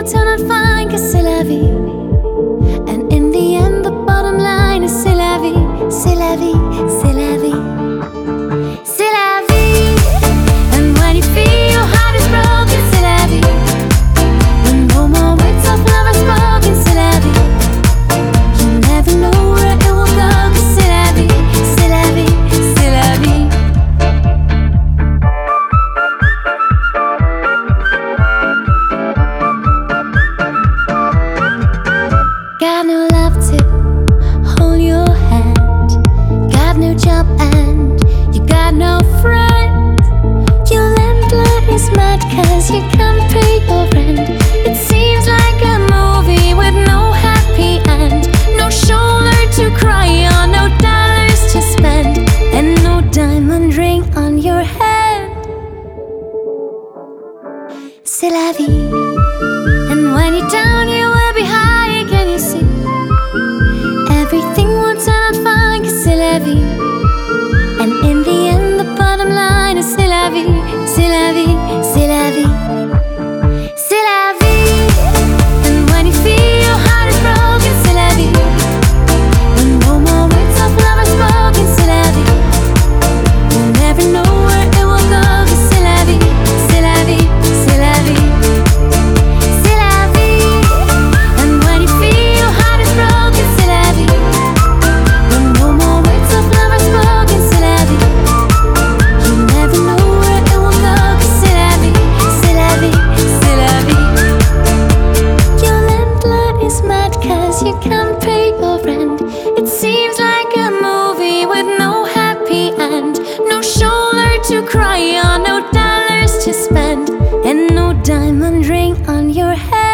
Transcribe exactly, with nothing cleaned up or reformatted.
turn out fine, cause c'est la vie. And in the end, the bottom line is c'est la vie, c'est la vie, c'est la vie. C'est la vie. And when you feel your heart is broken, c'est la vie. When no more words of love are spoken, c'est la vie. You never know where it will go, cause c'est la vie, c'est la vie, c'est la vie. Got no love to hold your hand, got no job and you got no friend. Your landlord is mad cause you can't pay your rent. It seems like a movie with no happy end. No shoulder to cry on, no dollars to spend, and no diamond ring on your head. C'est la vie. And when you're down you will be high, can you see? Everything will turn out fine, cause c'est la vie. And in the end, the bottom line is c'est la vie, c'est la vie, c'est la vie. C'est la vie. And when you feel your heart is broken, c'est la vie. When no more words of love are spoken, c'est la vie. You'll never know where it will go, cause c'est la vie, c'est la vie, c'est la vie. C'est la vie. And when you feel your heart is broken, c'est la vie. When no more words of love are spoken, c'est la vie. You never know where it will go, cause c'est la vie, c'est la vie, c'est la vie. Your landlord is mad cause you can't pay your rent. It seems like a movie with no happy end. No shoulder to cry on, no dollars to spend, and no diamond ring on your head.